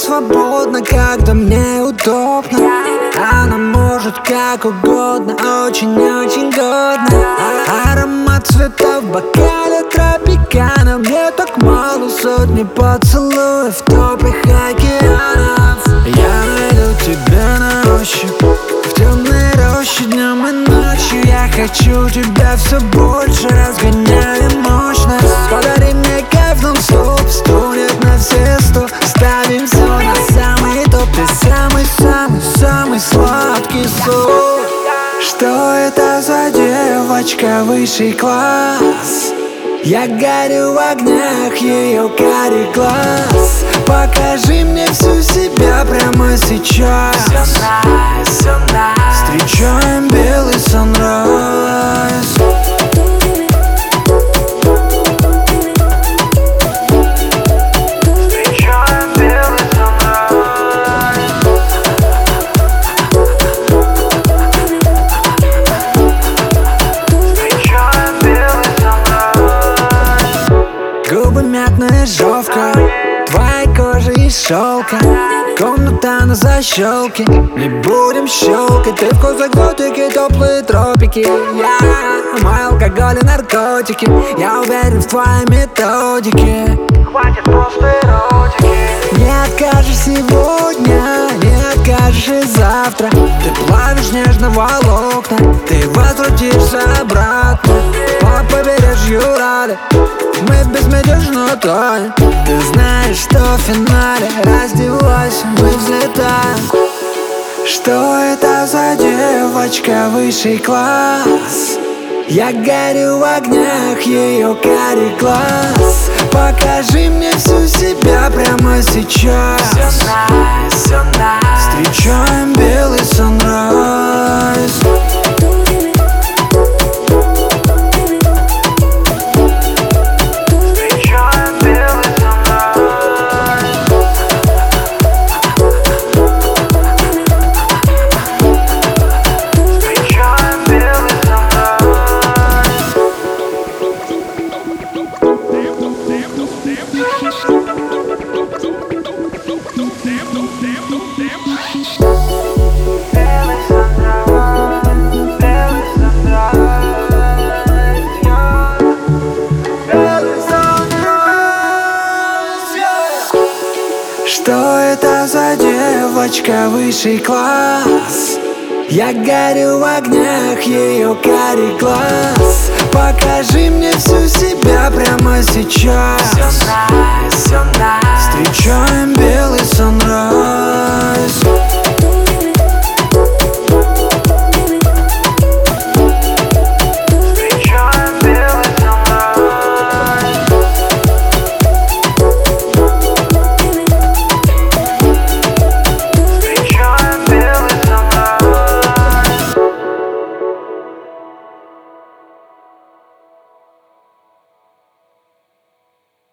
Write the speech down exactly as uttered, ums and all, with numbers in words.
свободна, когда мне удобно. Она может как угодно, очень-очень годно. А аромат цветов в бокале тропикана. Мне так мало сотни поцелуев теплых океанов. Я найду тебя на ощупь в темной роще днем и ночью. Я хочу тебя все больше, разгоняя мощность. Подари мне кайф нон-стоп, стонет на все сто. Ставим все на самый топ. Ты самый-самый-самый сладкий сок. Что это за девочка, высший класс? Я горю в огнях ее карий глаз. Покажи мне всю себя прямо сейчас. Встречаем белый санрайз. Губы мятная жовка, твоя кожа из шелка. Комната на защелке, не будем щелкать. Ты вкус экзотики, теплые тропики. Я мой алкоголь и наркотики. Я уверен в твоей методике. Хватит просто эротики. Не откажешь сегодня, не откажешь и завтра. Ты плавишь нежно волокна, ты возвратишься обратно. По побережью Рали мы безмятежно тонем. Ты знаешь, что в финале раздевайся, мы взлетаем. Что это за девочка, высший класс? Я горю в огнях ее карий глаз. Покажи мне всю себя прямо сейчас. Встречаем белый санрайз. Что это за девочка, высший класс? Я горю в огнях ее карий глаз. Покажи мне всю себя прямо сейчас. Встречаем белый санрайз.